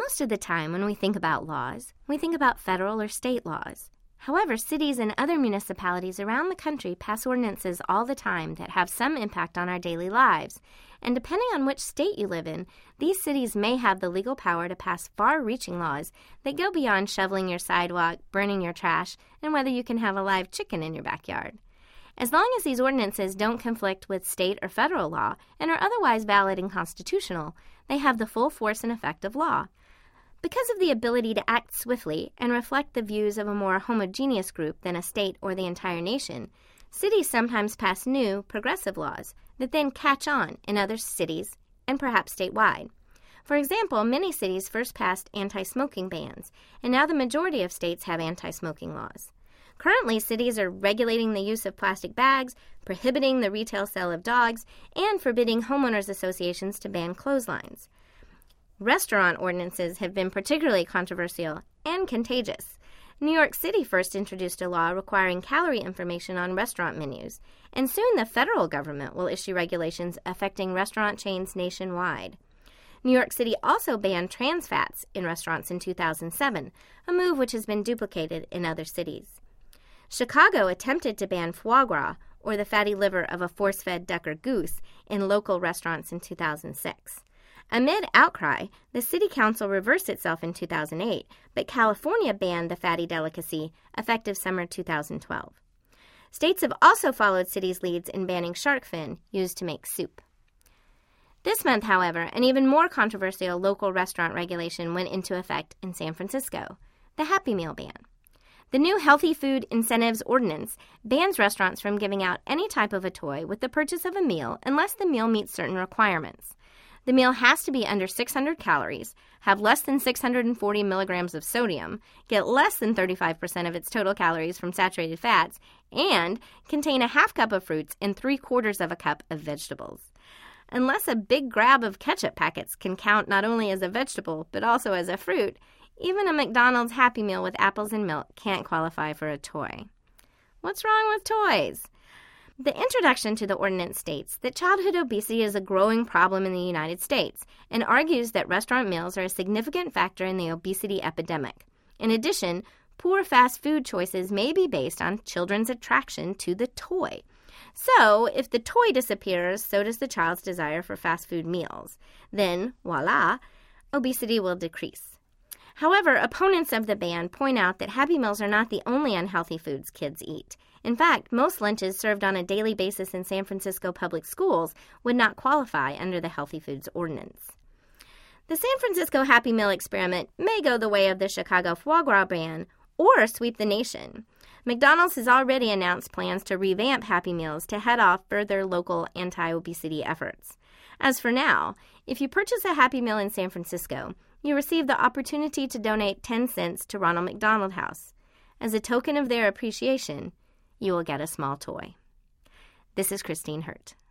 Most of the time when we think about laws, we think about federal or state laws. However, cities and other municipalities around the country pass ordinances all the time that have some impact on our daily lives. And depending on which state you live in, these cities may have the legal power to pass far-reaching laws that go beyond shoveling your sidewalk, burning your trash, and whether you can have a live chicken in your backyard. As long as these ordinances don't conflict with state or federal law and are otherwise valid and constitutional, they have the full force and effect of law. Because of the ability to act swiftly and reflect the views of a more homogeneous group than a state or the entire nation, cities sometimes pass new, progressive laws that then catch on in other cities and perhaps statewide. For example, many cities first passed anti-smoking bans, and now the majority of states have anti-smoking laws. Currently, cities are regulating the use of plastic bags, prohibiting the retail sale of dogs, and forbidding homeowners associations to ban clotheslines. Restaurant ordinances have been particularly controversial and contagious. New York City first introduced a law requiring calorie information on restaurant menus, and soon the federal government will issue regulations affecting restaurant chains nationwide. New York City also banned trans fats in restaurants in 2007, a move which has been duplicated in other cities. Chicago attempted to ban foie gras, or the fatty liver of a force-fed duck or goose, in local restaurants in 2006. Amid outcry, the city council reversed itself in 2008, but California banned the fatty delicacy effective summer 2012. States have also followed cities' leads in banning shark fin used to make soup. This month, however, an even more controversial local restaurant regulation went into effect in San Francisco, the Happy Meal ban. The new Healthy Food Incentives Ordinance bans restaurants from giving out any type of a toy with the purchase of a meal unless the meal meets certain requirements. The meal has to be under 600 calories, have less than 640 milligrams of sodium, get less than 35% of its total calories from saturated fats, and contain a half cup of fruits and 3/4 of a cup of vegetables. Unless a big grab of ketchup packets can count not only as a vegetable but also as a fruit, even a McDonald's Happy Meal with apples and milk can't qualify for a toy. What's wrong with toys? The introduction to the ordinance states that childhood obesity is a growing problem in the United States and argues that restaurant meals are a significant factor in the obesity epidemic. In addition, poor fast food choices may be based on children's attraction to the toy. So, if the toy disappears, so does the child's desire for fast food meals. Then, voila, obesity will decrease. However, opponents of the ban point out that Happy Meals are not the only unhealthy foods kids eat. In fact, most lunches served on a daily basis in San Francisco public schools would not qualify under the Healthy Foods Ordinance. The San Francisco Happy Meal experiment may go the way of the Chicago foie gras ban or sweep the nation. McDonald's has already announced plans to revamp Happy Meals to head off further local anti-obesity efforts. As for now, if you purchase a Happy Meal in San Francisco, you receive the opportunity to donate 10 cents to Ronald McDonald House. As a token of their appreciation, you will get a small toy. This is Christine Hurt.